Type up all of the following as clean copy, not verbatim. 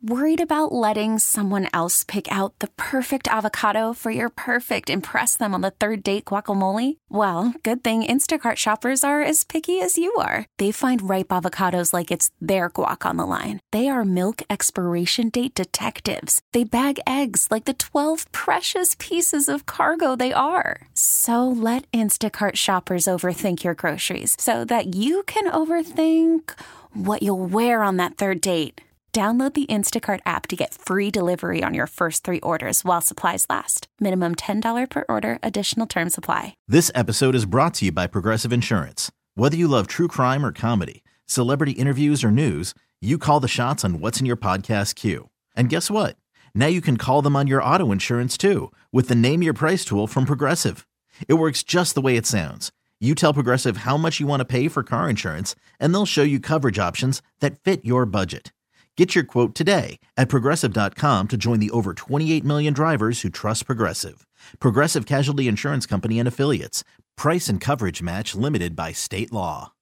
Worried about letting someone else pick out the perfect avocado for your perfect impress them on the third date guacamole? Well, good thing Instacart shoppers are as picky as you are. They find ripe avocados like it's their guac on the line. They are milk expiration date detectives. They bag eggs like the 12 precious pieces of cargo they are. So let Instacart shoppers overthink your groceries so that you can overthink what you'll wear on that third date. Download the Instacart app to get free delivery on your first 3 orders while supplies last. Minimum $10 per order. Additional terms apply. This episode is brought to you by Progressive Insurance. Whether you love true crime or comedy, celebrity interviews or news, you call the shots on what's in your podcast queue. And guess what? Now you can call them on your auto insurance too with the Name Your Price tool from Progressive. It works just the way it sounds. You tell Progressive how much you want to pay for car insurance, and they'll show you coverage options that fit your budget. Get your quote today at Progressive.com to join the over 28 million drivers who trust Progressive. Progressive Casualty Insurance Company and Affiliates. Price and coverage match limited by state law.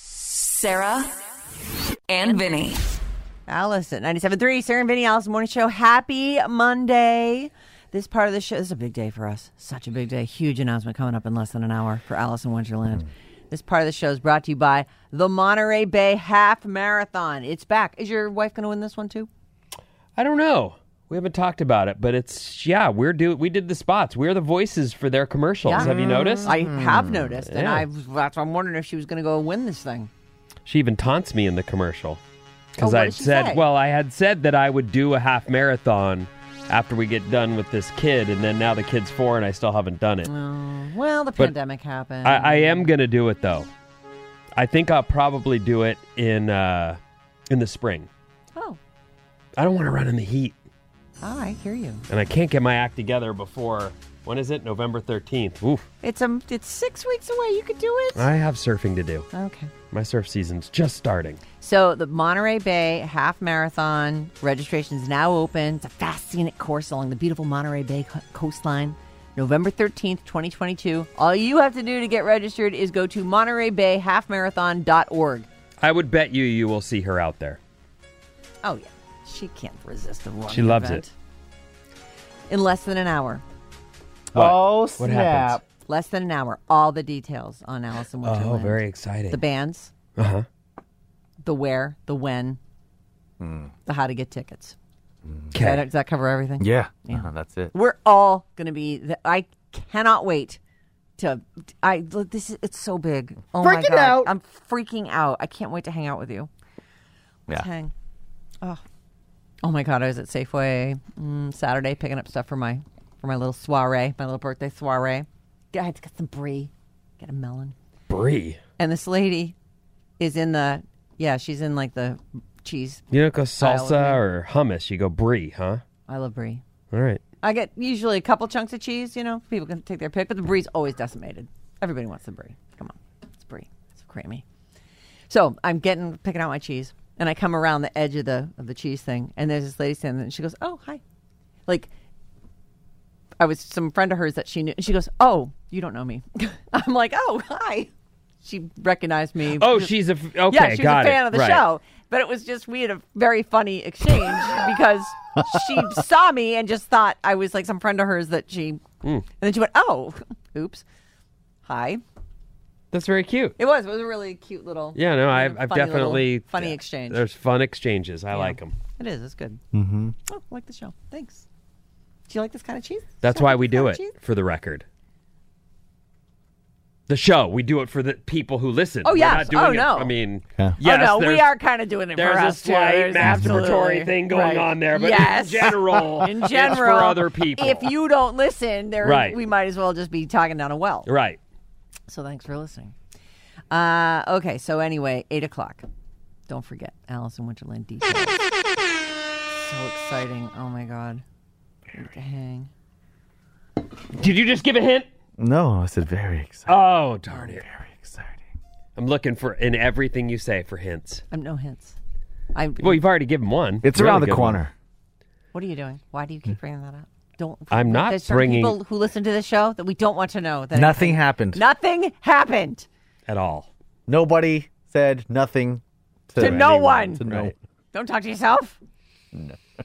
Sarah and Vinny. Alice at 97.3, Sarah and Vinny, Alice Morning Show. Happy Monday. This part of the show, this is a big day for us. Such a big day. Huge announcement coming up in less than an hour for Alice in Wonderland. This part of the show is brought to you by the Monterey Bay Half Marathon. It's back. Is your wife going to win this one too? I don't know. We haven't talked about it, but it's, we did the spots. We're the voices for their commercials. Yeah. Have you noticed? I have noticed, and Yeah. that's why I'm wondering if she was going to go win this thing. She even taunts me in the commercial. Because what I did she said, say? well, I had said that I would do a half marathon after we get done with this kid, and then now the kid's 4 and I still haven't done it. Well, the pandemic happened. I am going to do it, though. I think I'll probably do it in the spring. Oh. I don't want to run in the heat. Oh, I hear you. And I can't get my act together before, when is it? November 13th. Oof. It's 6 weeks away. You could do it. I have surfing to do. Okay. My surf season's just starting. So the Monterey Bay Half Marathon registration is now open. It's a fast scenic course along the beautiful Monterey Bay coastline. November 13th, 2022. All you have to do to get registered is go to MontereyBayHalfMarathon.org. I would bet you will see her out there. Oh, yeah. She can't resist a running She loves event. it. In less than an hour. What? Oh, What snap. happens? Less than an hour. All the details on Alice in Wonderland. Oh, very exciting. The bands, Uh-huh. the where, the when, the how to get tickets. Okay. Does that cover everything? Yeah, Yeah. that's it. We're all going to be. I cannot wait to. It's so big. Oh my Freaking God. out. I'm freaking out. I can't wait to hang out with you. Let's Yeah. hang. Oh my God! I was at Safeway Saturday picking up stuff for my little soiree, my little birthday soiree. I had to get some brie, get a melon, Brie. and this lady is in the. Yeah, she's in like the cheese. You don't go Style of me. salsa or hummus. You go brie, huh? I love brie. All right. I get usually a couple chunks of cheese, people can take their pick, but the brie's always decimated. Everybody wants the brie. Come on. It's brie. It's creamy. So I'm picking out my cheese, and I come around the edge of the cheese thing, and there's this lady standing there, and she goes, "Oh, hi." Like, I was some friend of hers that she knew, and she goes, "Oh, you don't know me." I'm like, "Oh, hi." She recognized me. Oh, she's a... Okay, Yeah, she was got a fan it. of the Right. show. But it was just, we had a very funny exchange because she saw me and just thought I was like some friend of hers that she, and then she went, "Oh, oops. Hi." That's very cute. It was a really cute little. Yeah, no, funny I've definitely... little funny exchange. There's fun exchanges. I like them. It is. It's good. Mm-hmm. Oh, I like the show. Thanks. Do you like this kind of cheese? That's Do you why like we this do kind it, of cheese? for the record. The show, we do it for the people who listen. Oh, We're yes. not doing Oh, it- no. I mean, Yeah. yes, oh, no, we there's- are kind of doing it for There's us a slight too. There's masturbatory absolutely- thing going right. on there, but yes. in general, in it's general, for other people. If you don't listen, Right. we might as well just be talking down a well. Right. So thanks for listening. Okay, so anyway, 8 o'clock. Don't forget, Alice in Wonderland details. So exciting. Oh, my God. I need to hang. Did you just give a hint? No, I said very exciting. Oh, darn it. Very exciting. I'm looking for, in everything you say, for hints. No hints. Well, you've already given one. It's Really around the good one. corner. What are you doing? Why do you keep bringing that up? Don't. I'm not There's certain bringing- people who listen to the show that we don't want to know. That Nothing happened. Nothing happened. At all. Nobody said nothing To no anyone. one. To no. Right. Don't talk to yourself.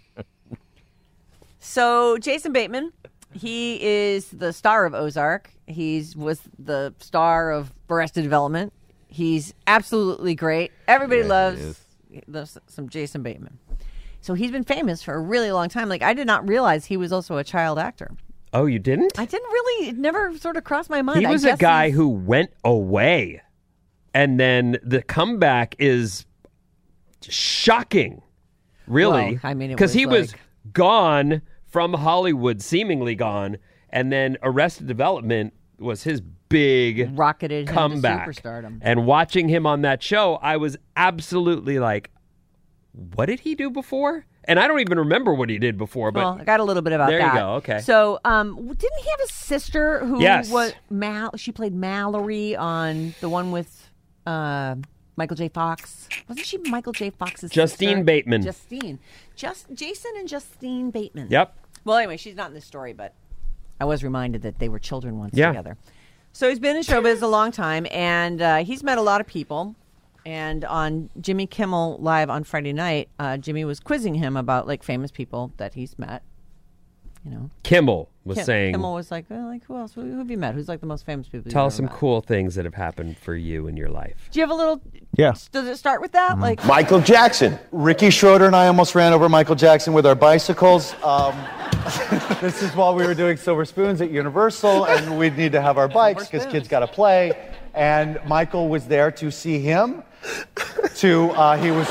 So Jason Bateman, he is the star of Ozark. Was the star of Arrested Development. He's absolutely great. Everybody loves some Jason Bateman. So he's been famous for a really long time. Like, I did not realize he was also a child actor. Oh, you didn't? I didn't really. It never sort of crossed my mind. He was a guy who went away, and then the comeback is shocking. Really? Well, I mean, because he was like... gone from Hollywood, seemingly gone, and then Arrested Development was his big rocketed comeback. Him to superstardom. And watching him on that show, I was absolutely like, what did he do before? And I don't even remember what he did before. But well, I got a little bit about that. There you go. Okay. So, didn't he have a sister who was she played Mallory on the one with Michael J. Fox? Wasn't she Michael J. Fox's Justine sister? Bateman. Jason and Justine Bateman. Yep. Well, anyway, she's not in this story, but I was reminded that they were children once Yeah. together. So he's been in showbiz a long time, and he's met a lot of people. And on Jimmy Kimmel Live on Friday night, Jimmy was quizzing him about like famous people that he's met. You know, Kimmel was saying. Kimmel was like who else? Who have you met? Who's like the most famous people? Tell us some cool things that have happened for you in your life. Do you have a little? Yeah. Does it start with that? Mm-hmm. Like Michael Jackson. Ricky Schroeder and I almost ran over Michael Jackson with our bicycles. This is while we were doing Silver Spoons at Universal, and we'd need to have our bikes because kids got to play. And Michael was there to see him. He was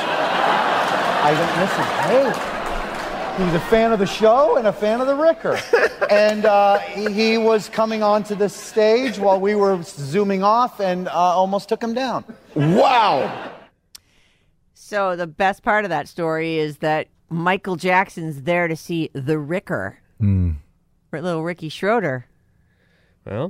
a fan of the show and a fan of the Ricker. And he was coming onto the stage while we were zooming off and almost took him down. Wow. So the best part of that story is that Michael Jackson's there to see the Ricker. Little Ricky Schroeder. Well,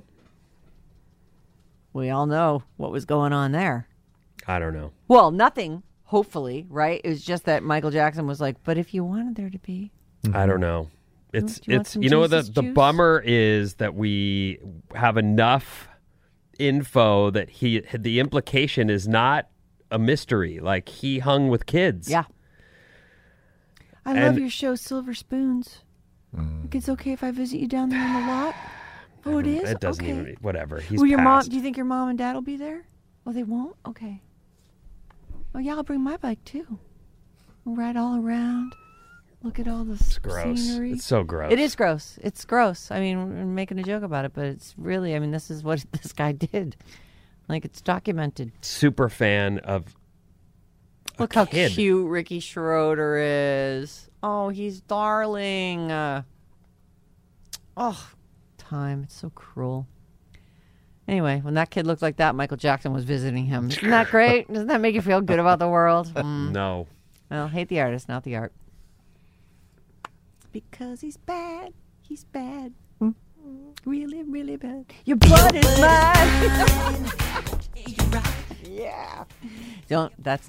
we all know what was going on there. I don't know. Well, nothing, hopefully, right? It was just that Michael Jackson was like, but if you wanted there to be. I don't know. It's you know, the bummer is that we have enough info that the implication is not a mystery. Like, he hung with kids. Yeah. I love your show, Silver Spoons. It's okay if I visit you down there in the lot? Oh, it is? It doesn't okay. even, whatever. He's Well, your mom, passed. do you think your mom and dad will be there? Oh, they won't? Okay. Oh, yeah, I'll bring my bike, too. We'll ride all around. Look at all the scenery. It's so gross. It is gross. It's gross. I mean, we're making a joke about it, but it's really, I mean, this is what this guy did. Like, it's documented. Super fan of Look how cute Ricky Schroeder is. Oh, he's darling. Time. It's so cruel. Anyway, when that kid looked like that, Michael Jackson was visiting him. Isn't that great? Doesn't that make you feel good about the world? No. Well, hate the artist, not the art. Because he's bad. He's bad. Really, really bad. Your blood is mine. Yeah. That's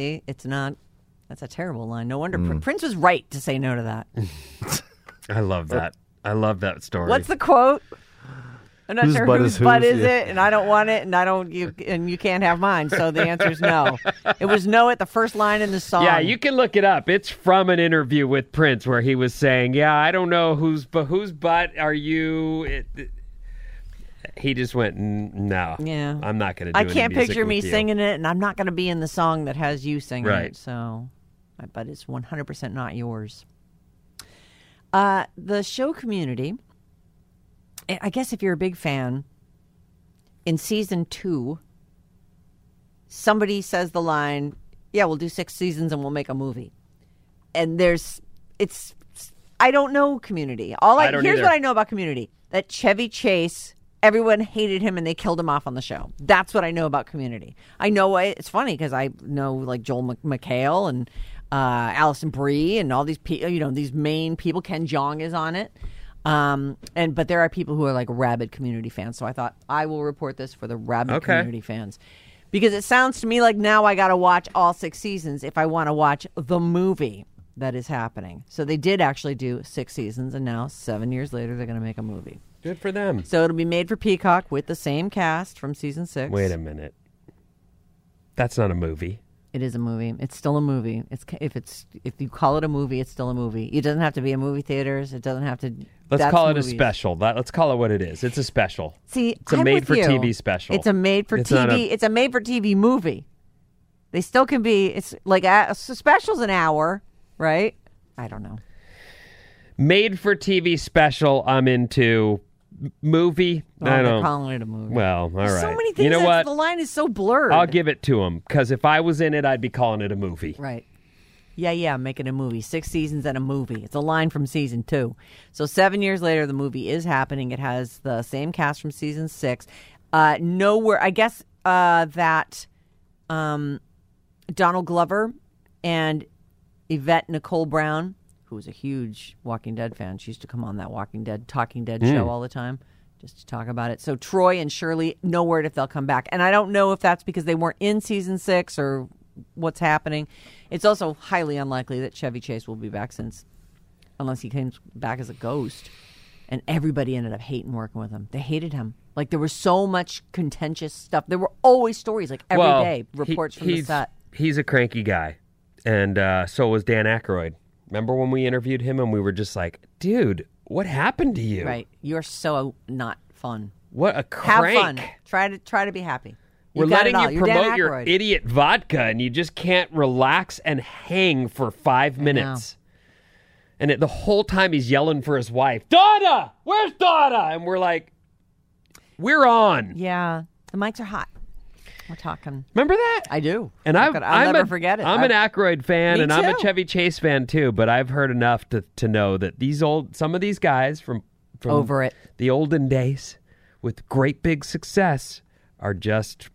a terrible line. No wonder Prince was right to say no to that. I love that. I love that story. What's the quote? I'm not sure whose butt is yeah. it, and I don't want it, and you can't have mine. So the answer is no. It was no at the first line in the song. Yeah, you can look it up. It's from an interview with Prince where he was saying, "Yeah, I don't know whose butt are you." He just went, "No, yeah, I'm not going to do I any can't music picture me with you." singing it, and I'm not going to be in the song that has you singing Right. it. So my butt is 100% not yours. The show Community. I guess if you're a big fan, in season 2, somebody says the line, "Yeah, we'll do 6 seasons and we'll make a movie." And I don't know Community. Here's what I know about Community: that Chevy Chase, everyone hated him and they killed him off on the show. That's what I know about Community. I know it's funny because I know like Joel McHale and Alison Brie and all these people. You know, these main people. Ken Jeong is on it. But there are people who are like rabid Community fans. So I thought I will report this for the rabid Community fans, because it sounds to me like now I got to watch all 6 seasons if I want to watch the movie that is happening. So they did actually do 6 seasons, and now 7 years later they're going to make a movie. Good for them. So it'll be made for Peacock with the same cast from season 6. Wait a minute. That's not a movie. It is a movie. It's still a movie. If you call it a movie, it's still a movie. It doesn't have to be in movie theaters. It doesn't have to. Let's that's call it movies. a special. Let's call it what it is. It's a special. See, it's a I'm with you. made-for-TV special. It's a made-for-TV. It's a made-for-TV movie. They still can be. It's like a special's an hour, right? I don't know. Made-for-TV special. I'm into. Movie. Well, I they're don't. calling it a movie. Well, all right. So many things. You know what? The line is so blurred. I'll give it to him because if I was in it, I'd be calling it a movie. Right. Yeah, make it a movie. 6 seasons and a movie. It's a line from season 2. So 7 years later, the movie is happening. It has the same cast from season 6. Nowhere, I guess that Donald Glover and Yvette Nicole Brown, who was a huge Walking Dead fan. She used to come on that Talking Dead show all the time just to talk about it. So Troy and Shirley, no word if they'll come back. And I don't know if that's because they weren't in season 6 or what's happening. It's also highly unlikely that Chevy Chase will be back unless he came back as a ghost. And everybody ended up hating working with him. They hated him. Like there was so much contentious stuff. There were always stories, like every day, reports from the set. He's a cranky guy. And so was Dan Aykroyd. Remember when we interviewed him and we were just like, dude, what happened to you? Right. You're so not fun. What a crank. Have fun. Try to be happy. We're got letting it all. you You're Dan promote your Aykroyd. idiot vodka and you just can't relax and hang for 5 minutes. And the whole time he's yelling for his wife, Donna! Where's Donna? And we're like, we're on. Yeah. The mics are hot. We're talking. Remember that? I do. And I'll never forget it. I'm an Aykroyd fan, Me and I'm a too. Chevy Chase fan too. But I've heard enough to know that some of these guys from Over it. the olden days with great big success are just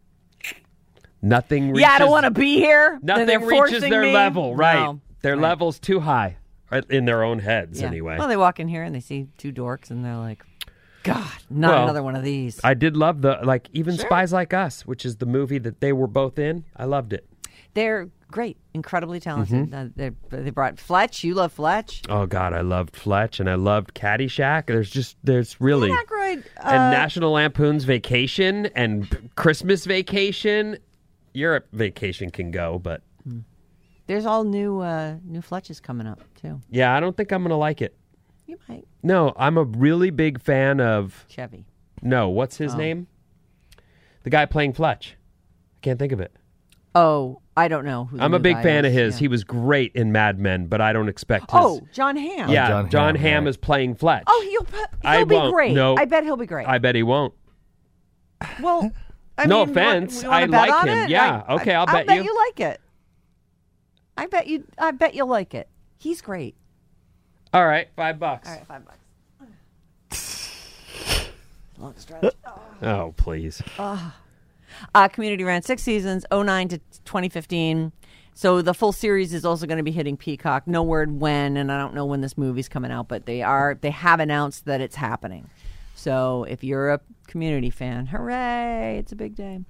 nothing. Reaches, I don't want to be here. Then they're Nothing reaches forcing their me. level, right? No. Their Right. level's too high in their own heads, Yeah. anyway. Well, they walk in here and they see 2 dorks and they're like, God, not Well, another one of these. I did love even Spies Like Us, which is the movie that they were both in. I loved it. They're great, incredibly talented. Mm-hmm. They brought Fletch. You love Fletch. Oh God, I loved Fletch and I loved Caddyshack. There's really Dan Aykroyd, and National Lampoon's Vacation and Christmas Vacation. Europe Vacation can go, but there's all new Fletches coming up too. yeah, I don't think I'm gonna like it. You might. No, I'm a really big fan of. Chevy. No, what's his name? The guy playing Fletch. I can't think of it. Oh, I don't know who the I'm a new big guy fan is. of his. Yeah. He was great in Mad Men, but I don't expect his. Oh, John Hamm. yeah, John Hamm, Hamm right. is playing Fletch. Oh, I he'll be won't. great. No. I bet he'll be great. I bet he won't. Well, I No mean, offense. you wanna I bet like on him. it? Yeah. Okay, I'll bet you. you like it. I bet you'll like it. He's great. All right, $5. All right, $5. Long stretch. Oh, please. Community ran 6 seasons, 2009 to 2015. So the full series is also going to be hitting Peacock. No word when, and I don't know when this movie's coming out, but they have announced that it's happening. So if you're a Community fan, hooray! It's a big day.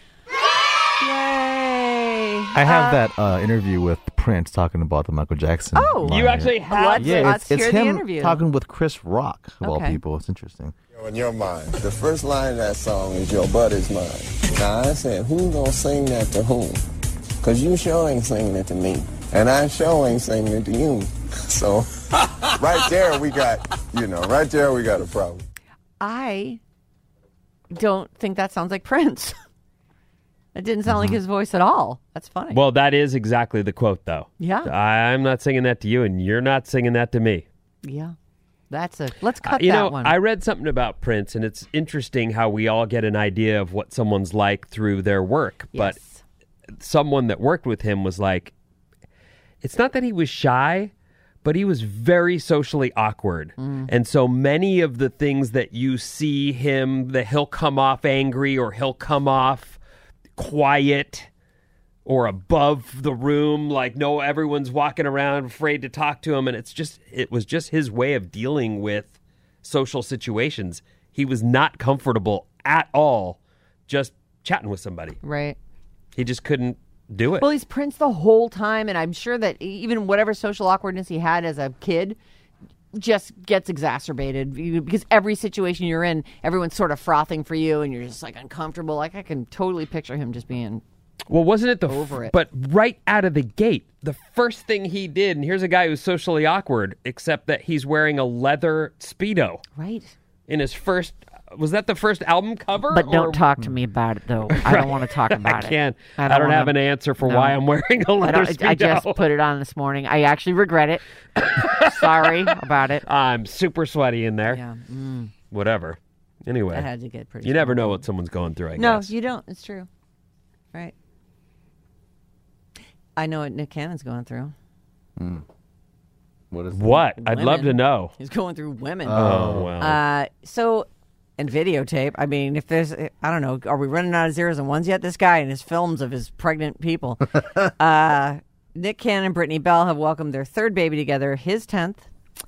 Yay! I have that interview with Prince talking about the Michael Jackson. Oh. line. You actually have. Let's it's hear the him interview. talking with Chris Rock of all Okay. people. It's interesting. In your mind, the first line of that song is your buddy's mine. Now I said, who gonna sing that to whom? Cause you sure ain't singing it to me. And I sure ain't singing it to you. So right there we got a problem. I don't think that sounds like Prince. It didn't sound like his voice at all. That's funny. Well, that is exactly the quote, though. Yeah. I'm not singing that to you, and you're not singing that to me. Yeah. Let's cut You that know, one. I read something about Prince, and it's interesting how we all get an idea of what someone's like through their work. But Yes. someone that worked with him was like, it's not that he was shy, but he was very socially awkward. And so many of the things that you see him, that he'll come off angry or he'll come off quiet or above the room, like no, everyone's walking around afraid to talk to him. And it was just his way of dealing with social situations. He was not comfortable at all just chatting with somebody. Right. He just couldn't do it. Well, he's Prince the whole time, and I'm sure that even whatever social awkwardness he had as a kid just gets exacerbated because every situation you're in, everyone's sort of frothing for you, and you're just like uncomfortable. Like I can totally picture him just being Well, wasn't it over it. But right out of the gate, the first thing he did, and here's a guy who's socially awkward, except that he's wearing a leather Speedo. Right. In his first, was that the first album cover? But don't talk to me about it, though. I don't want to talk about it. I can't. I don't have an answer for why I'm wearing a leather Speedo. I just put it on this morning. I actually regret it. Sorry about it. I'm super sweaty in there. Yeah. Whatever. Anyway. I had to get pretty. You never know what someone's going through, I No, guess. you don't. It's true. Right. I know what Nick Cannon's going through. What is What? I'd love to Women. know. He's going through women. Oh, wow. And videotape. I mean, if there's, I don't know, are we running out of zeros and ones yet? This guy and his films of his pregnant people. Nick Cannon and Brittany Bell have welcomed their third baby together, his 10th.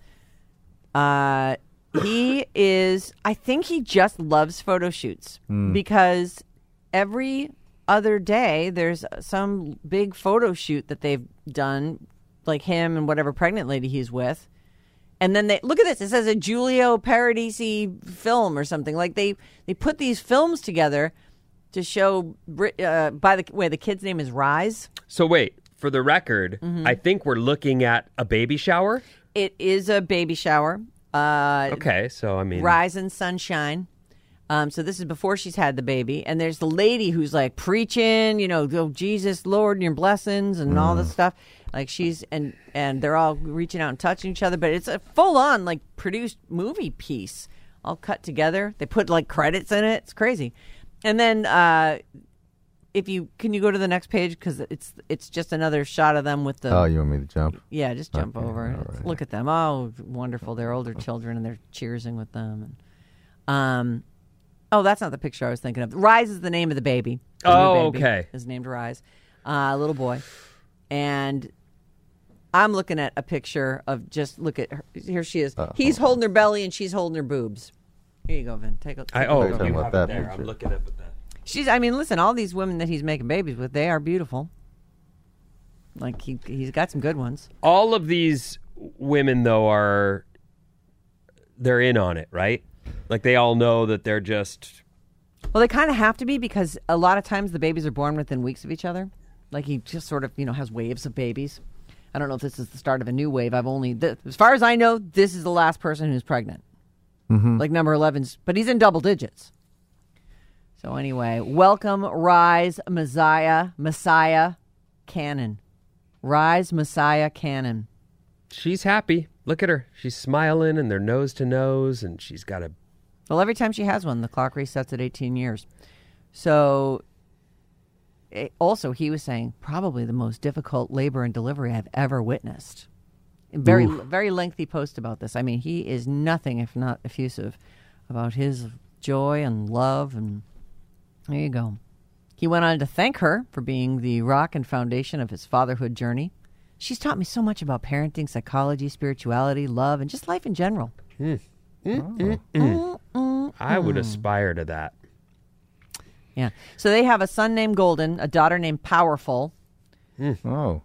He is, I think he just loves photo shoots because every other day there's some big photo shoot that they've done, like him and whatever pregnant lady he's with. And then they look at this. It says a Giulio Paradisi film or something. Like they put these films together to show. By the way, the kid's name is Rise. So wait, for the record, I think we're looking at a baby shower. It is a baby shower. Okay, so I mean, Rise and Sunshine. So this is before she's had the baby, and there's the lady who's like preaching, oh Jesus, Lord, and your blessings and all this stuff. Like she's and they're all reaching out and touching each other, but it's a full on like produced movie piece, all cut together. They put like credits in it. It's crazy. And then can you go to the next page because it's just another shot of them with the. Oh, you want me to jump? Yeah, just jump Okay, over. all right. Look at them. Oh, wonderful. They're older children and they're cheersing with them. And, oh, that's not the picture I was thinking of. Rise is the name of the baby. The Oh, new baby okay. is named Rise. Little boy. And I'm looking at a picture of look at her. Here she is. He's holding her belly and she's holding her boobs. Here you go, Vin. Take a thought you were talking about that there. picture. I'm looking at that. Listen, all these women that he's making babies with, they are beautiful. Like he's got some good ones. All of these women, though, they're in on it, right? Like they all know that they're just. Well, they kind of have to be because a lot of times the babies are born within weeks of each other. Like he just sort of, has waves of babies. I don't know if this is the start of a new wave. As far as I know, this is the last person who's pregnant. Like number 11's, but he's in double digits. So anyway, welcome Rise Messiah Cannon. Rise Messiah Cannon. She's happy. Look at her. She's smiling and they're nose to nose, and she's got a. Well, every time she has one, the clock resets at 18 years. So, also, he was saying probably the most difficult labor and delivery I've ever witnessed. Very lengthy post about this. I mean, he is nothing if not effusive about his joy and love. And there you go. He went on to thank her for being the rock and foundation of his fatherhood journey. She's taught me so much about parenting, psychology, spirituality, love, and just life in general. I would aspire to that. Yeah. So they have a son named Golden, a daughter named Powerful. Oh.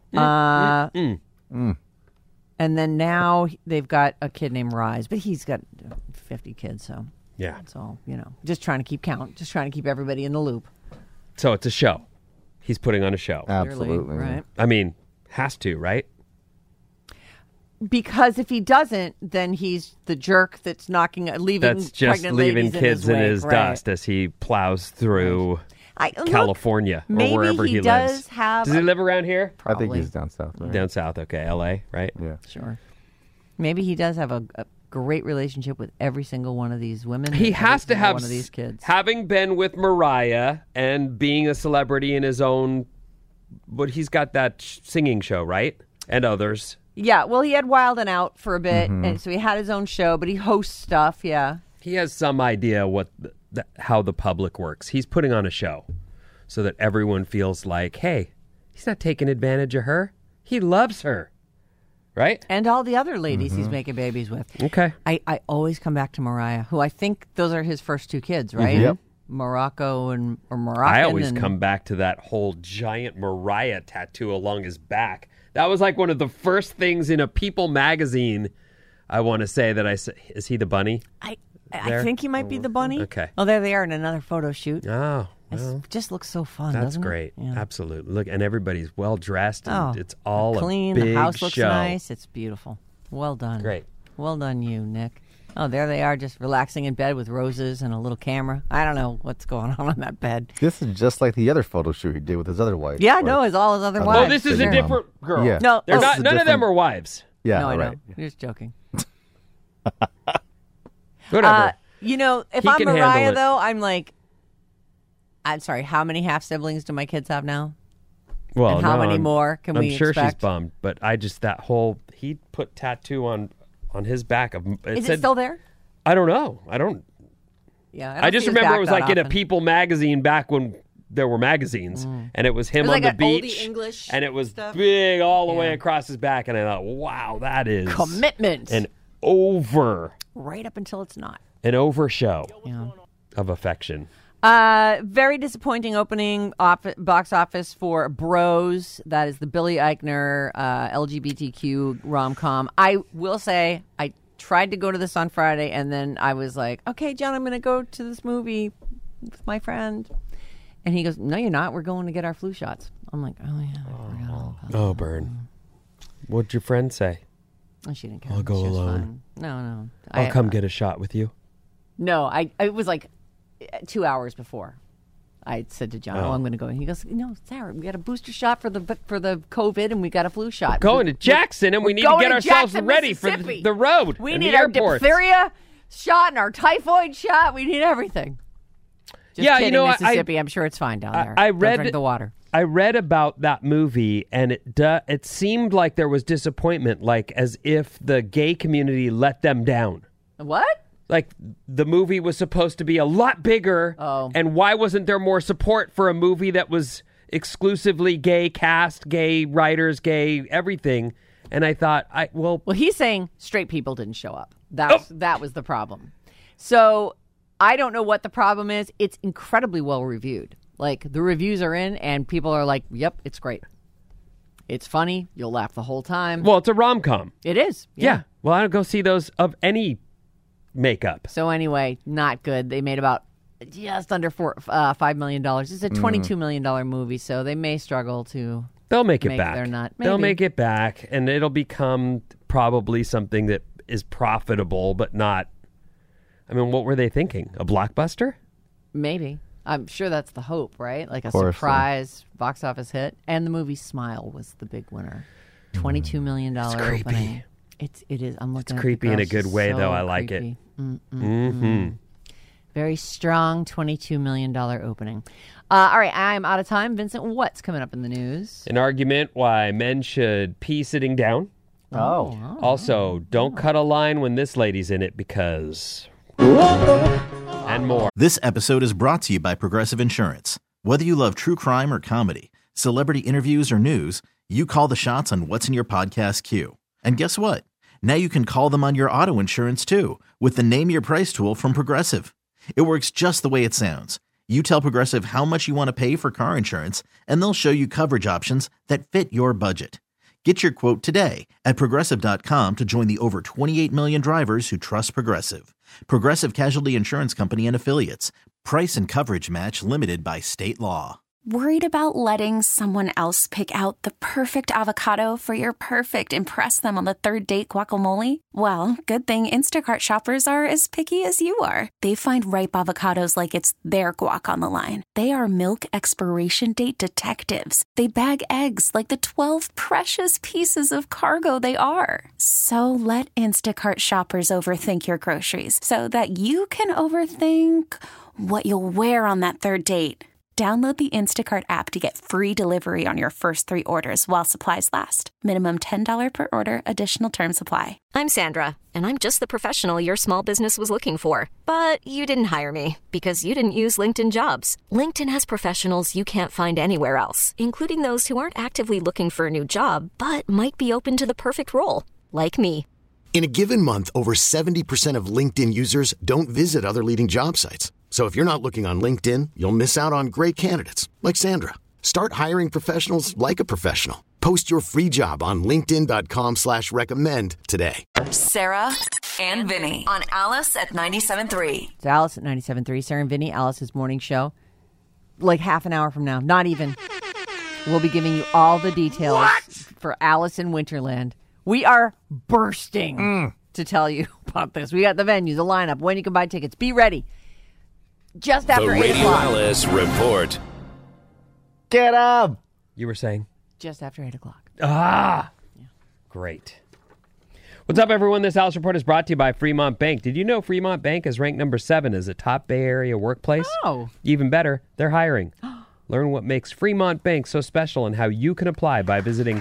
And then now they've got a kid named Rise, but he's got 50 kids, so Yeah. that's all, just trying to keep count, just trying to keep everybody in the loop. So it's a show. He's putting on a show. Absolutely. Clearly, right? I mean, has to, right? Because if he doesn't, then he's the jerk that's leaving That's just pregnant leaving ladies kids in wake, his right. dust as he plows through California or maybe wherever he does lives. have Does he live around here? I think Probably. he's down south. Right? Down south, okay. L.A., right? Yeah. Sure. Maybe he does have a great relationship with every single one of these women. He every has to single have one of these kids. Having been with Mariah and being a celebrity in his own, but he's got that singing show, right? And others. Yeah, well, he had Wild and Out for a bit, and so he had his own show, but he hosts stuff, yeah. He has some idea how the public works. He's putting on a show so that everyone feels like, hey, he's not taking advantage of her. He loves her, right? And all the other ladies he's making babies with. Okay. I always come back to Mariah, who I think those are his first two kids, right? Yep. Morocco or Moroccan. I always come back to that whole giant Mariah tattoo along his back. That was like one of the first things in a People magazine. I want to say that is he the bunny? I there? think he might be the bunny. Okay. Oh, there they are in another photo shoot. Oh, It just looks so fun. That's doesn't great. It? Yeah. Absolutely. Look, and everybody's well dressed, and Oh, it's all clean. a big The house looks show. nice. It's beautiful. Well done. Great. Well done, you, Nick. Oh, there they are, just relaxing in bed with roses and a little camera. I don't know what's going on that bed. This is just like the other photo shoot he did with his other wife. Yeah, no, it's all his other Oh, wives. Oh, this is a different girl. Yeah. No, They're oh, not. None of them are wives. Yeah, no, I know. right. You're just joking. Whatever. You know, if He I'm can handle Mariah, it. though, I'm like, I'm sorry, how many half siblings do my kids have now? Well, and how no, many I'm- more can I'm we sure expect? she's bummed, but I just he put tattoo on his back of. Is said, it still there? I don't know. I don't. Yeah, I just see his remember back it was that like in a often. People magazine back when there were magazines, and it was him It was on like the an oldie beach, English and it was stuff. big all the way Yeah. across his back, and I thought, wow, that is Commitment. an over Right up until it's not. show Yeah. of affection. Very disappointing opening box office for Bros. That is the Billy Eichner LGBTQ rom-com. I will say I tried to go to this on Friday, and then I was like, okay, John, I'm going to go to this movie with my friend. And he goes, no, you're not. We're going to get our flu shots. I'm like, oh, yeah. I forgot all about Oh, burn. What'd your friend say? that. Oh, she didn't care. I'll go She was alone. fine. No. I'll come get a shot with you. No, it was like 2 hours before. I said to John, "Oh, I'm going to go." And he goes, "No, Sarah, we got a booster shot for the COVID, and we got a flu shot. Going to Jackson, and we need to get ourselves ready for the road. We and need the our airports. diphtheria shot and our typhoid shot. We need everything." Just Yeah, kidding, you know, Mississippi. I'm sure it's fine down there. I Don't read drink the water. I read about that movie, and it seemed like there was disappointment, like as if the gay community let them down. What? Like the movie was supposed to be a lot bigger, and why wasn't there more support for a movie that was exclusively gay cast, gay writers, gay everything? And I thought, well, he's saying straight people didn't show up. That was the problem. So I don't know what the problem is. It's incredibly well reviewed. Like the reviews are in, and people are like, "Yep, it's great. It's funny. You'll laugh the whole time." Well, it's a rom-com. It is. Yeah. Well, I don't go see those of any makeup. So anyway, not good. They made about just under $5 million. It's a $22 million movie, so they may struggle to. They'll make it back. They're not. They'll Maybe. make it back, and it'll become probably something that is profitable, but not. I mean, what were they thinking? A blockbuster? Maybe. I'm sure that's the hope, right? Like a course, surprise box office hit. And the movie Smile was the big winner. $22 million creepy. opening. It is. I'm looking. It's at creepy the in a girls. good way, So though. I like creepy. it. Very strong $22 million opening. All right, I'm out of time. Vincent, what's coming up in the news? An argument why men should pee sitting down. Oh. Also, don't cut a line when this lady's in it because. And more. This episode is brought to you by Progressive Insurance. Whether you love true crime or comedy, celebrity interviews or news, you call the shots on what's in your podcast queue. And guess what? Now you can call them on your auto insurance too with the Name Your Price tool from Progressive. It works just the way it sounds. You tell Progressive how much you want to pay for car insurance, and they'll show you coverage options that fit your budget. Get your quote today at Progressive.com to join the over 28 million drivers who trust Progressive. Progressive Casualty Insurance Company and Affiliates. Price and coverage match limited by state law. Worried about letting someone else pick out the perfect avocado for your perfect impress them on the third date guacamole? Well, good thing Instacart shoppers are as picky as you are. They find ripe avocados like it's their guac on the line. They are milk expiration date detectives. They bag eggs like the 12 precious pieces of cargo they are. So let Instacart shoppers overthink your groceries so that you can overthink what you'll wear on that third date. Download the Instacart app to get free delivery on your first 3 orders while supplies last. Minimum $10 per order. Additional terms apply. I'm Sandra, and I'm just the professional your small business was looking for. But you didn't hire me because you didn't use LinkedIn Jobs. LinkedIn has professionals you can't find anywhere else, including those who aren't actively looking for a new job, but might be open to the perfect role, like me. In a given month, over 70% of LinkedIn users don't visit other leading job sites. So if you're not looking on LinkedIn, you'll miss out on great candidates like Sandra. Start hiring professionals like a professional. Post your free job on linkedin.com/recommend today. Sarah and Vinny on Alice at 97.3. It's Alice at 97.3. Sarah and Vinny, Alice's morning show. like half an hour from now. Not even. We'll be giving you all the details for Alice in Winterland. We are bursting to tell you about this. We got the venue, the lineup, when you can buy tickets. Be ready. Just after 8 Radio o'clock. Alice Report. Get up! You were saying? Just after 8 o'clock. Great. What's up, everyone? This Alice Report is brought to you by Fremont Bank. Did you know Fremont Bank is ranked number 7 as a top Bay Area workplace? Oh. Even better, they're hiring. Learn what makes Fremont Bank so special and how you can apply by visiting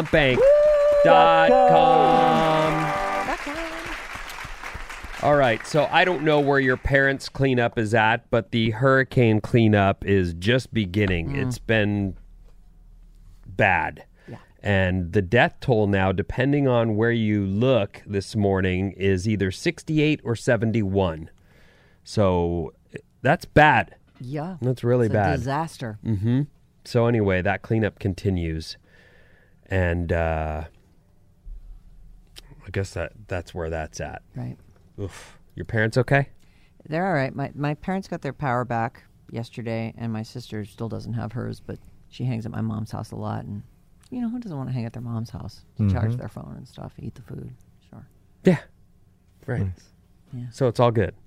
FremontBank.com. All right, so I don't know where your parents' cleanup is at, but the hurricane cleanup is just beginning. It's been bad. And the death toll now, depending on where you look this morning, is either 68 or 71. So that's bad. Yeah. That's really it's bad. A disaster. Mm-hmm. So anyway, that cleanup continues. And I guess that's where that's at. Right. Oof. Your parents okay? They're all right. My parents got their power back yesterday, and my sister still doesn't have hers, but she hangs at my mom's house a lot, and you know, who doesn't want to hang at their mom's house to charge their phone and stuff, eat the food? Sure. Yeah. Right. Nice. Yeah. So it's all good.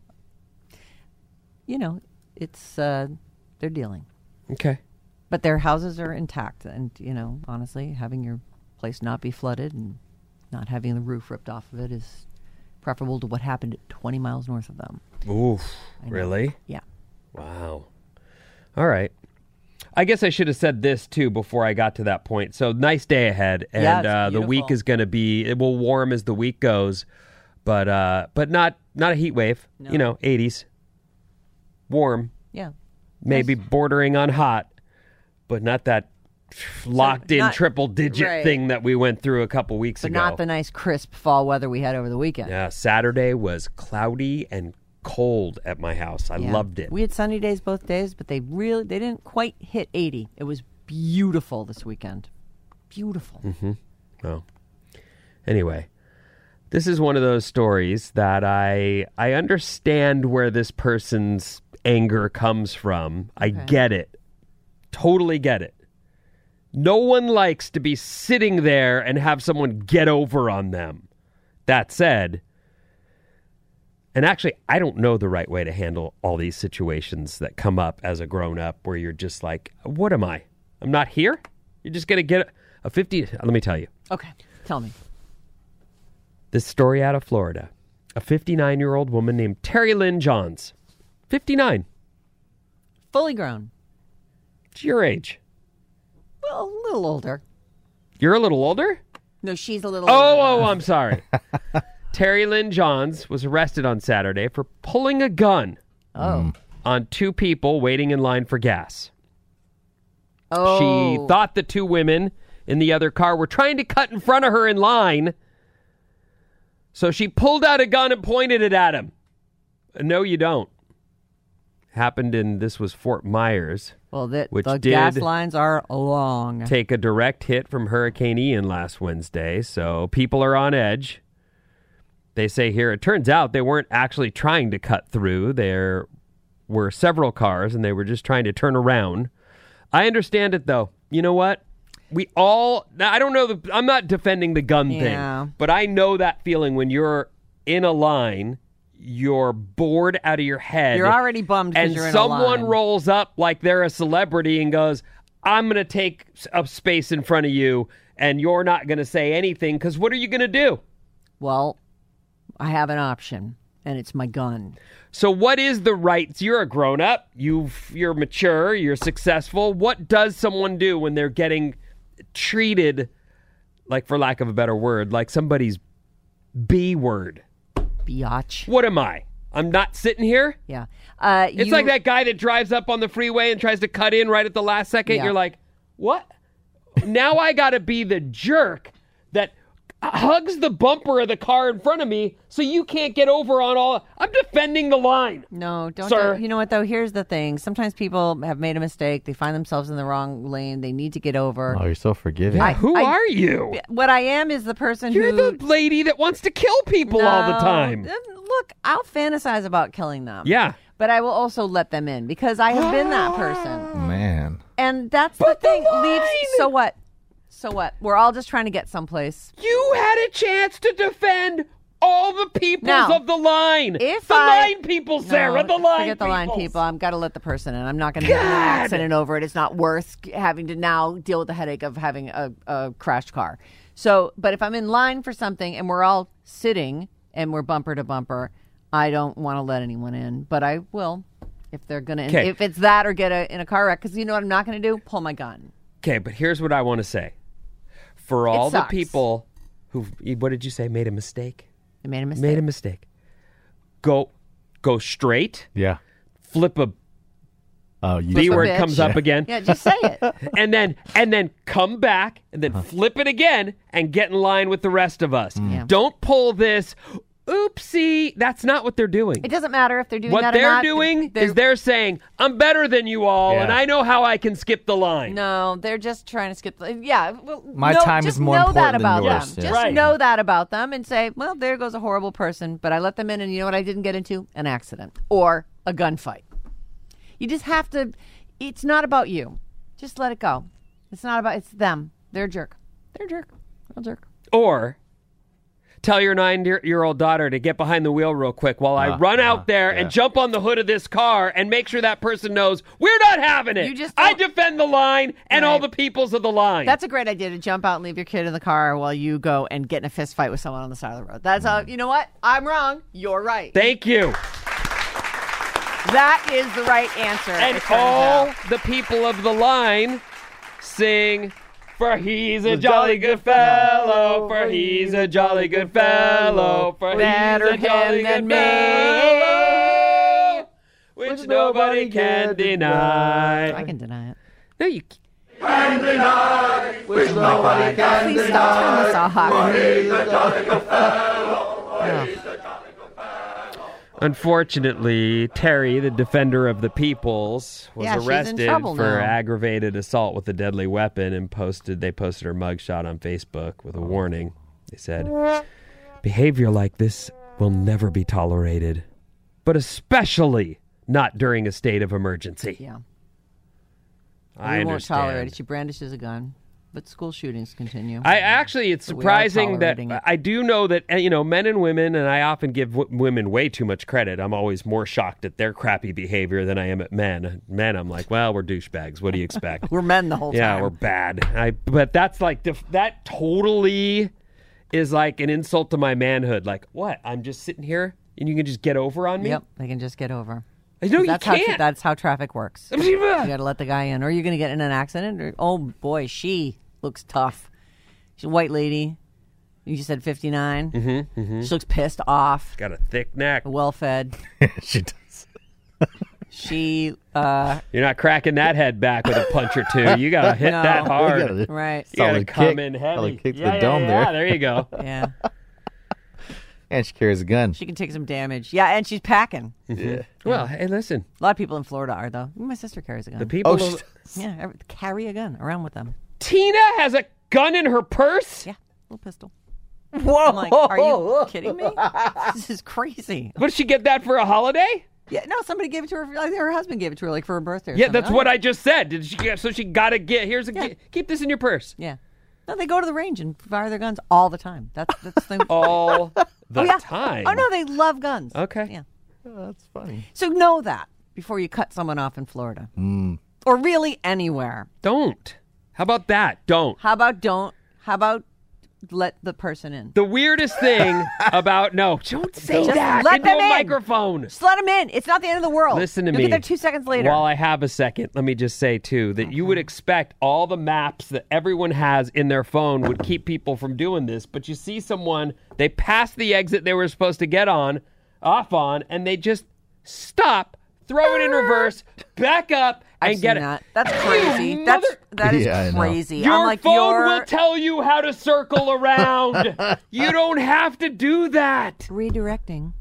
You know, it's, they're dealing. Okay. But their houses are intact. And, you know, honestly, having your place not be flooded and not having the roof ripped off of it is preferable to what happened 20 miles north of them. Oof. Really? Yeah. Wow. All right. I guess I should have said this, too, before I got to that point. So, nice day ahead. And the week is going to be, it will warm as the week goes, but not a heat wave. No. You know, 80s. Warm. Yeah. Maybe bordering on hot, but not that locked-in triple-digit thing that we went through a couple weeks ago. But not the nice, crisp fall weather we had over the weekend. Yeah, Saturday was cloudy and cold at my house. I loved it. We had sunny days both days, but they didn't quite hit 80. It was beautiful this weekend. Beautiful. Mm-hmm. Oh. Anyway, this is one of those stories that I understand where this person's anger comes from. I get it. Totally get it. No one likes to be sitting there and have someone get over on them. That said, and actually, I don't know the right way to handle all these situations that come up as a grown-up where you're just like, what am I? I'm not here? You're just going to get a 50... Let me tell you. Okay, tell me. This story out of Florida. A 59-year-old woman named Terry Lynn Johns. 59. Fully grown. It's your age. Well, a little older. You're a little older? No, she's a little older. Oh, I'm sorry. Terry Lynn Johns was arrested on Saturday for pulling a gun on two people waiting in line for gas. Oh. She thought the two women in the other car were trying to cut in front of her in line, so she pulled out a gun and pointed it at him. No, you don't. This was Fort Myers. Well, the gas lines are long. Take a direct hit from Hurricane Ian last Wednesday, so people are on edge. They say here, it turns out they weren't actually trying to cut through. There were several cars, and they were just trying to turn around. I understand it, though. You know what? I don't know, I'm not defending the gun thing, but I know that feeling when you're in a line, you're bored out of your head. You're already bummed because you're in a line. And someone rolls up like they're a celebrity and goes, I'm going to take up space in front of you, and you're not going to say anything, because what are you going to do? Well, I have an option, and it's my gun. So what is the right? So you're a grown-up. You're mature. You're successful. What does someone do when they're getting treated, like, for lack of a better word, like somebody's B word? Biatch. What am I? I'm not sitting here? Yeah. It's like that guy that drives up on the freeway and tries to cut in right at the last second. Yeah. You're like, what? Now I got to be the jerk that hugs the bumper of the car in front of me so you can't get over on all... I'm defending the line. No, don't. Sir. You know what, though? Here's the thing. Sometimes people have made a mistake. They find themselves in the wrong lane. They need to get over. Oh, you're so forgiving. Yeah, who are you? What I am is the person You're the lady that wants to kill people all the time. Look, I'll fantasize about killing them. Yeah. But I will also let them in because I have been that person. Man. And that's the thing. So what? So what? We're all just trying to get someplace. You had a chance to defend all the peoples of the line. Line people, Sarah. The line Forget the line peoples. people. I've got to let the person in. I'm not going to get in an accident over it. It's not worth having to now deal with the headache of having a crashed car. So, but if I'm in line for something and we're all sitting and we're bumper to bumper, I don't want to let anyone in. But I will if they're going to. If it's that or get in a car wreck. Because you know what I'm not going to do? Pull my gun. Okay, but here's what I want to say. For all the people who, what did you say, made a mistake? They made a mistake. Made a mistake. Go straight. Yeah. Flip a B word comes up again. Yeah, just say it. and then come back and then flip it again and get in line with the rest of us. Yeah. Don't pull this. Oopsie. That's not what they're doing. It doesn't matter if they're doing what that or not. What they're doing is they're saying, I'm better than you all, and I know how I can skip the line. No, they're just trying to skip the Well, my time is more important than yours. Them. Just know that about them and say, well, there goes a horrible person, but I let them in, and you know what I didn't get into? An accident or a gunfight. You just have to, it's not about you. Just let it go. It's not about, it's them. They're a jerk. They're a jerk. Real jerk. Or tell your 9-year-old daughter to get behind the wheel real quick while I run out there and jump on the hood of this car and make sure that person knows we're not having it. I defend the line and all the peoples of the line. That's a great idea to jump out and leave your kid in the car while you go and get in a fist fight with someone on the side of the road. That's how, you know what? I'm wrong. You're right. Thank you. That is the right answer. And all the people of the line sing, for he's a jolly good fellow, for he's a jolly good fellow, for he's a jolly good fellow, which nobody can deny. I can deny it. No, you can deny, which nobody can Please stop turning this off. For he's a jolly good fellow. Unfortunately, Terry, the defender of the peoples, was arrested for aggravated assault with a deadly weapon and they posted her mugshot on Facebook with a warning. They said, behavior like this will never be tolerated, but especially not during a state of emergency. Yeah. I won't understand. tolerate it. She brandishes a gun. But school shootings continue. It's surprising that I do know that, men and women, and I often give women way too much credit. I'm always more shocked at their crappy behavior than I am at men. Men, I'm like, well, we're douchebags. What do you expect? We're men the whole time. Yeah, we're bad. But that's like, that totally is like an insult to my manhood. Like, what? I'm just sitting here and you can just get over on me? Yep, they can just get over. No, you can't. That's how traffic works. You got to let the guy in. Or you're going to get in an accident. Or, oh, boy, she looks tough. She's a white lady. You just said 59. Mm-hmm. She looks pissed off. Got a thick neck. Well-fed. She does. She, You're not cracking that head back with a punch or two. You got to hit that hard. Right. You got to come in heavy. Solid kick to the dome there. Yeah, there you go. Yeah. And she carries a gun. She can take some damage. Yeah, and she's packing. Yeah. Well, hey, listen. A lot of people in Florida are, though. My sister carries a gun. The people carry a gun around with them. Tina has a gun in her purse? Yeah, little pistol. Whoa! I'm like, are you kidding me? This is crazy. What, did she get that for a holiday? Yeah, no, somebody gave it to her. Like, her husband gave it to her, like for her birthday. Or yeah, something. that's what I just said. Did she get? So she got to get. Here's a. Keep this in your purse. Yeah. No, they go to the range and fire their guns all the time. That's the all the time. Oh no, they love guns. Okay. Yeah. Oh, that's funny. So know that before you cut someone off in Florida, or really anywhere. Don't. How about that? Don't. How about don't? How about let the person in? The weirdest thing about don't say that let into them a in. microphone. Just let them in. It's not the end of the world. Listen to You'll me. get there 2 seconds later. While I have a second, let me just say too that you would expect all the maps that everyone has in their phone would keep people from doing this, but you see someone, they pass the exit they were supposed to get off on, and they just stop, throw it in reverse, back up. I've seen that. That's crazy. That is crazy. Your phone will tell you how to circle around. You don't have to do that. Redirecting.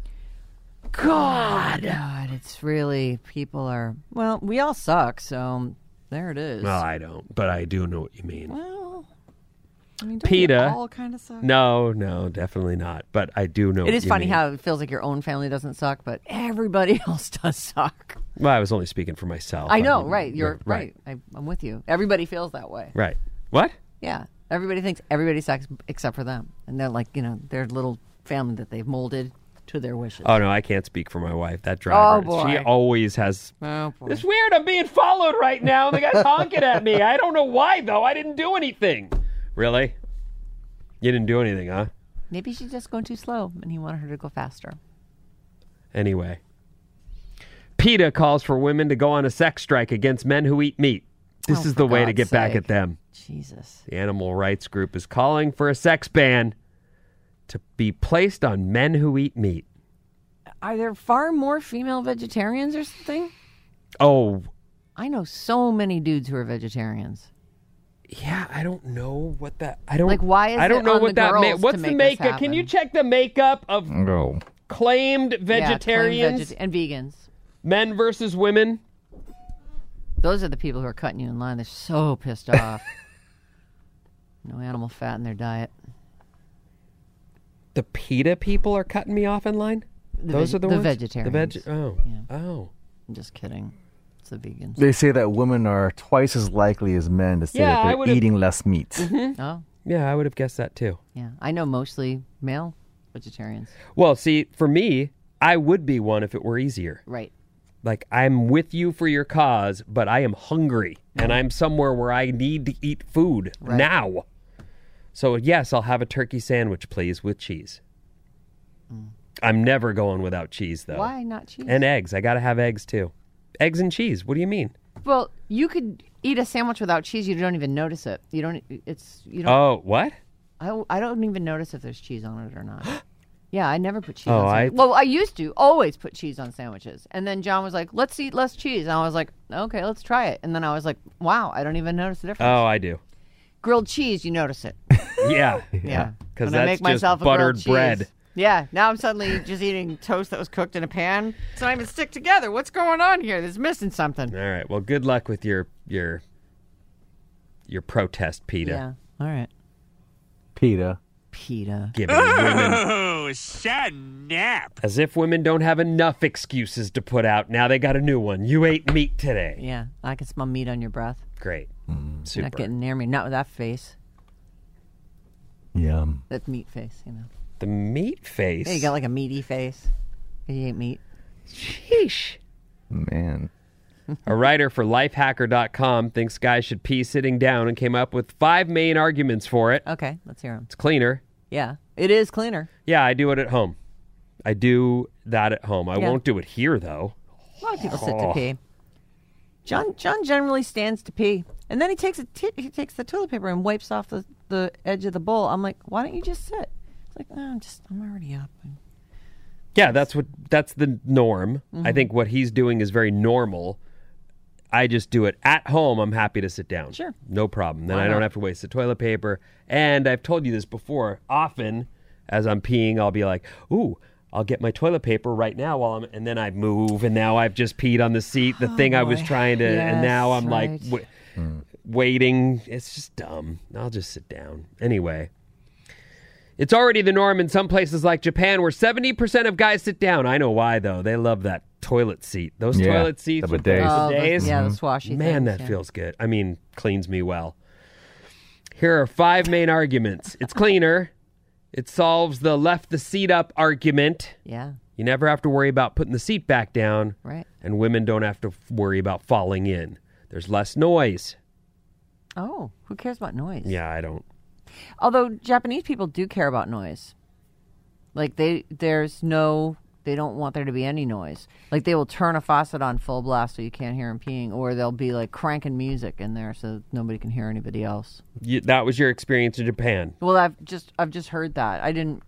God. Oh, God, it's really, people are, well, we all suck, so there it is. Well, I don't, but I do know what you mean. Well, I mean, don't they PETA. all kind of suck? No, definitely not. But I do know It is what you funny mean. how it feels like your own family doesn't suck, but everybody else does suck. Well, I was only speaking for myself. I know, mean, right? You're right. I'm with you. Everybody feels that way. Right. What? Yeah. Everybody thinks everybody sucks except for them. And they're like, their little family that they've molded to their wishes. Oh, no, I can't speak for my wife. That driver, boy. she always has... Oh, boy. It's weird. I'm being followed right now. The guy's honking at me. I don't know why, though. I didn't do anything. Really? You didn't do anything, huh? Maybe she's just going too slow and he wanted her to go faster. Anyway. PETA calls for women to go on a sex strike against men who eat meat. This is the way to get back at them. Jesus. The animal rights group is calling for a sex ban to be placed on men who eat meat. Are there far more female vegetarians or something? Oh. I know so many dudes who are vegetarians. Yeah, I don't know what that... I don't... Like, why is I don't it know on what the that... girls what's to the make this makeup? Can happen? you check the makeup of No. claimed vegetarians? And vegans. Men versus women? Those are the people who are cutting you in line. They're so pissed off. No animal fat in their diet. The PETA people are cutting me off in line? Those are the ones? vegetarians. Oh. Yeah. Oh. I'm just kidding. It's the vegans. They say that women are twice as likely as men to say Yeah, that I they're would've- eating less meat. Oh, Yeah, I would have guessed that too. yeah. I know mostly male vegetarians. Well, see, for me, I would be one if it were easier. Right. Like, I'm with you for your cause, but I am hungry, and I'm somewhere where I need to eat food now. So, yes, I'll have a turkey sandwich, please, with cheese. I'm never going without cheese, though. Why not cheese? And eggs. I got to have eggs, too. Eggs and cheese. What do you mean? Well, you could eat a sandwich without cheese. You don't even notice it. You don't. Oh, what? I don't even notice if there's cheese on it or not. Yeah, I never put cheese Oh, on I- sandwiches. Well, I used to always put cheese on sandwiches. And then John was like, let's eat less cheese. And I was like, okay, let's try it. And then I was like, wow, I don't even notice the difference. Oh, I do. Grilled cheese, you notice it. Yeah. Yeah. Because When I that's make just myself a buttered grilled bread. cheese. Yeah, now I'm suddenly just eating toast that was cooked in a pan. It's not even stick together. What's going on here? There's missing something. All right. Well, good luck with your protest, PETA. Yeah. All right. PETA. PETA. Giving women... Oh, snap. As if women don't have enough excuses to put out. Now they got a new one. You ate meat today. Yeah, I can smell meat on your breath. Great. You're Super. not getting near me. Not with that face. Yum. That meat face, The meat face? Yeah, you got like a meaty face. You ate meat. Sheesh. Man. A writer for lifehacker.com thinks guys should pee sitting down and came up with 5 main arguments for it. Okay, let's hear them. It's cleaner. Yeah, it is cleaner. Yeah, I do it at home. I do that at home. I Yeah. won't do it here, though. A lot of people sit to pee. John generally stands to pee, and then he takes the toilet paper and wipes off the edge of the bowl. I'm like, why don't you just sit? It's like, no, I'm already up. Yeah, that's the norm. Mm-hmm. I think what he's doing is very normal. I just do it at home. I'm happy to sit down. Sure. No problem. Then Why I don't not? have to waste the toilet paper. And I've told you this before. Often, as I'm peeing, I'll be like, ooh, I'll get my toilet paper right now and then I move, and now I've just peed on the seat, the thing I was trying to, and now I'm like waiting. It's just dumb. I'll just sit down. Anyway. It's already the norm in some places like Japan where 70% of guys sit down. I know why, though. They love that toilet seat. Those toilet seats the with bidets. bidets. The swashy Man, things, that feels good. I mean, cleans me well. Here are 5 main arguments. It's cleaner. It solves the left the seat up argument. Yeah. You never have to worry about putting the seat back down. Right. And women don't have to worry about falling in. There's less noise. Oh, who cares about noise? Yeah, I don't. Although Japanese people do care about noise. Like they don't want there to be any noise. Like they will turn a faucet on full blast so you can't hear them peeing, or they'll be like cranking music in there so nobody can hear anybody else. That was your experience in Japan. Well, I've just heard that. I didn't.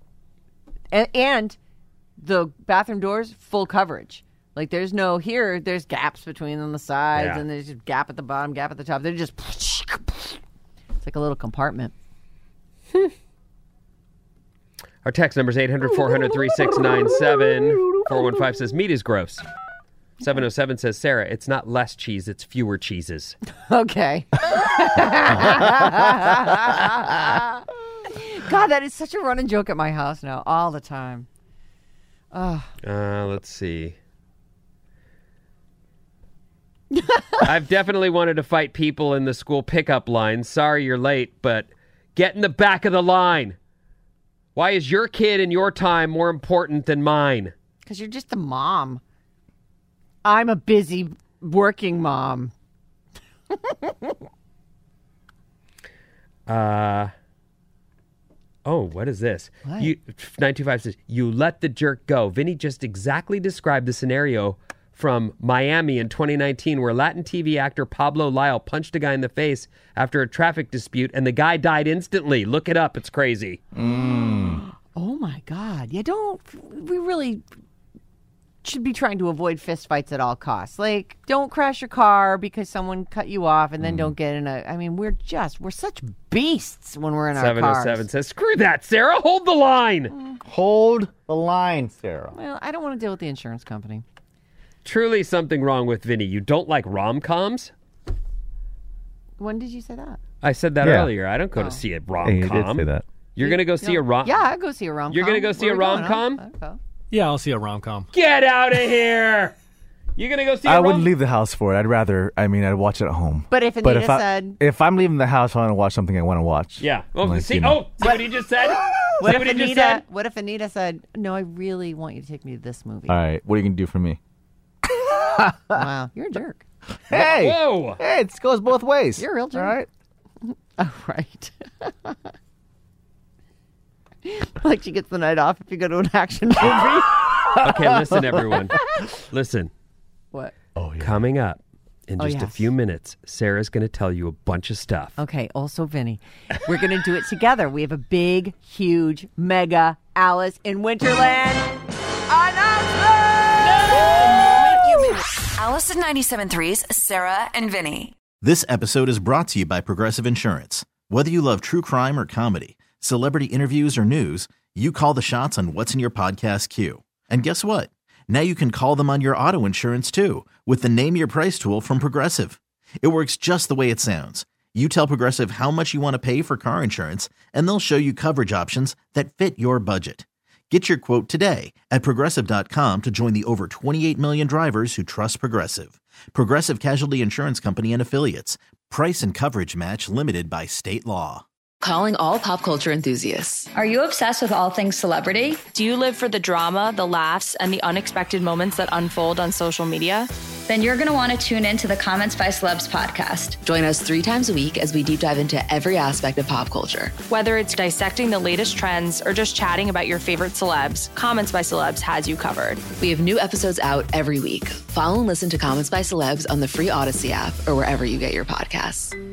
And the bathroom doors full coverage. Like there's gaps between on the sides, Yeah. and there's just gap at the bottom, gap at the top. They're just. It's like a little compartment. Our text number is 800-400-3697. 415 says, meat is gross. 707 says, Sarah, it's not less cheese, it's fewer cheeses. Okay. God, that is such a running joke at my house now, all the time. Let's see. I've definitely wanted to fight people in the school pickup line. Sorry you're late, but get in the back of the line. Why is your kid and your time more important than mine? Because you're just a mom. I'm a busy working mom. What is this? What? 925 says, you let the jerk go. Vinny just exactly described the scenario from Miami in 2019 where Latin TV actor Pablo Lyle punched a guy in the face after a traffic dispute and the guy died instantly. Look it up. It's crazy. Oh, my God. We really should be trying to avoid fistfights at all costs. Like, don't crash your car because someone cut you off and then don't get in a... I mean, we're such beasts when we're in our cars. 707 says, screw that, Sarah. Hold the line. Hold the line, Sarah. Well, I don't want to deal with the insurance company. Truly something wrong with Vinny. You don't like rom-coms? When did you say that? I said that earlier. I don't go to see a rom-com. Hey, you did say that. You're going to go see a rom... Yeah, I'll go see a rom-com. You're going to go see a rom-com? Yeah, I'll see a rom-com. Get out of here! You're going to go see a rom-com? I wouldn't leave the house for it. I'd watch it at home. But if Anita said... If I'm leaving the house, I want to watch something I want to watch. Yeah. Like, see what he just said? What if Anita said, no, I really want you to take me to this movie? All right. What are you going to do for me? Wow. You're a jerk. Hey! Whoa! Hey, it goes both ways. You're a real jerk. All right. Oh, right. Like she gets the night off if you go to an action movie. Okay, listen, everyone. Listen. What? Oh, yeah. Coming up in just a yes. few minutes, Sarah's going to tell you a bunch of stuff. Okay, also, Vinny, we're going to do it together. We have a big, huge, mega Alice in Winterland announcement! Alice in 97.3's Sarah and Vinny. This episode is brought to you by Progressive Insurance. Whether you love true crime or comedy, celebrity interviews or news, you call the shots on what's in your podcast queue. And guess what? Now you can call them on your auto insurance too with the Name Your Price tool from Progressive. It works just the way it sounds. You tell Progressive how much you want to pay for car insurance, and they'll show you coverage options that fit your budget. Get your quote today at Progressive.com to join the over 28 million drivers who trust Progressive. Progressive Casualty Insurance Company and Affiliates. Price and coverage match limited by state law. Calling all pop culture enthusiasts. Are you obsessed with all things celebrity? Do you live for the drama, the laughs, and the unexpected moments that unfold on social media? Then you're going to want to tune in to the Comments by Celebs podcast. Join us 3 times a week as we deep dive into every aspect of pop culture. Whether it's dissecting the latest trends or just chatting about your favorite celebs, Comments by Celebs has you covered. We have new episodes out every week. Follow and listen to Comments by Celebs on the free Odyssey app or wherever you get your podcasts.